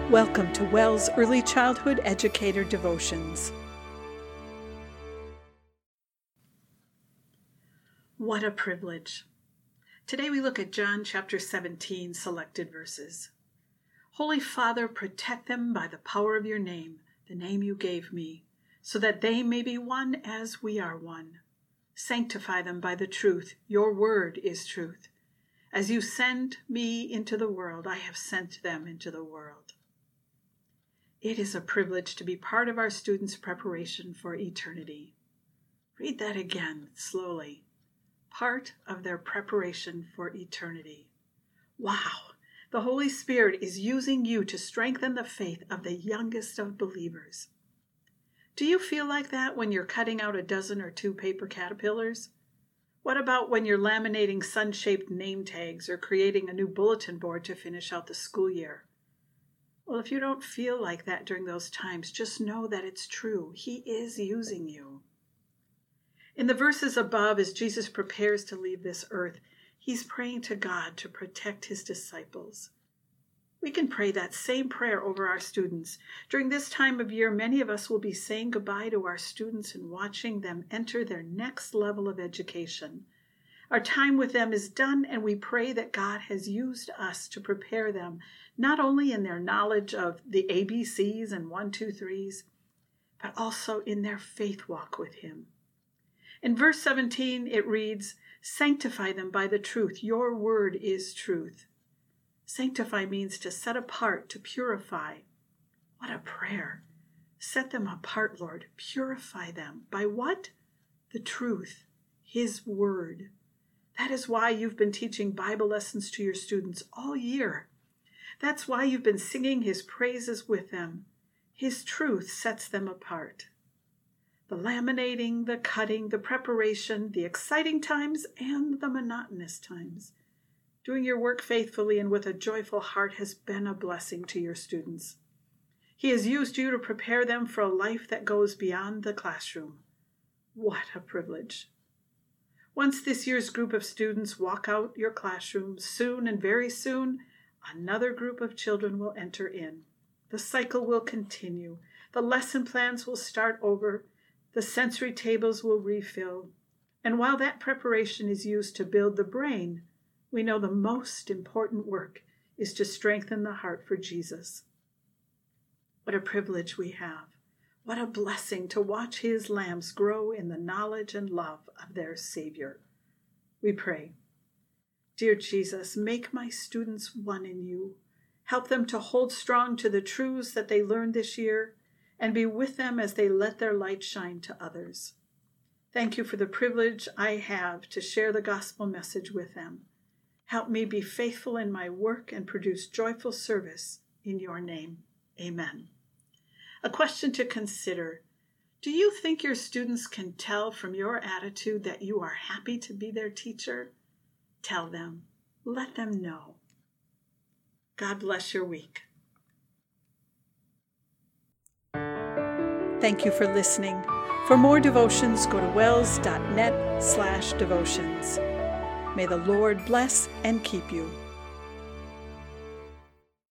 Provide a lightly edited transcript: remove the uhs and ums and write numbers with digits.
Welcome to WELS Early Childhood Educator Devotions. What a privilege. Today we look at John chapter 17, selected verses. Holy Father, protect them by the power of your name, the name you gave me, so that they may be one as we are one. Sanctify them by the truth. Your word is truth. As you send me into the world, I have sent them into the world. It is a privilege to be part of our students' preparation for eternity. Read that again slowly. Part of their preparation for eternity. Wow! The Holy Spirit is using you to strengthen the faith of the youngest of believers. Do you feel like that when you're cutting out a dozen or two paper caterpillars? What about when you're laminating sun-shaped name tags or creating a new bulletin board to finish out the school year? Well, if you don't feel like that during those times, just know that it's true. He is using you. In the verses above, as Jesus prepares to leave this earth, he's praying to God to protect his disciples. We can pray that same prayer over our students. During this time of year, many of us will be saying goodbye to our students and watching them enter their next level of education. Our time with them is done, and we pray that God has used us to prepare them, not only in their knowledge of the ABCs and 1, 2, 3s, but also in their faith walk with him. In verse 17, it reads, "Sanctify them by the truth. Your word is truth." Sanctify means to set apart, to purify. What a prayer. Set them apart, Lord. Purify them. By what? The truth, his word. That is why you've been teaching Bible lessons to your students all year. That's why you've been singing his praises with them. His truth sets them apart. The laminating, the cutting, the preparation, the exciting times, and the monotonous times. Doing your work faithfully and with a joyful heart has been a blessing to your students. He has used you to prepare them for a life that goes beyond the classroom. What a privilege. Once this year's group of students walk out your classroom, soon and very soon, another group of children will enter in. The cycle will continue. The lesson plans will start over. The sensory tables will refill. And while that preparation is used to build the brain, we know the most important work is to strengthen the heart for Jesus. What a privilege we have. What a blessing to watch his lambs grow in the knowledge and love of their Savior. We pray, dear Jesus, make my students one in you. Help them to hold strong to the truths that they learned this year and be with them as they let their light shine to others. Thank you for the privilege I have to share the gospel message with them. Help me be faithful in my work and produce joyful service in your name. Amen. A question to consider. Do you think your students can tell from your attitude that you are happy to be their teacher? Tell them. Let them know. God bless your week. Thank you for listening. For more devotions, go to wels.net/devotions. May the Lord bless and keep you.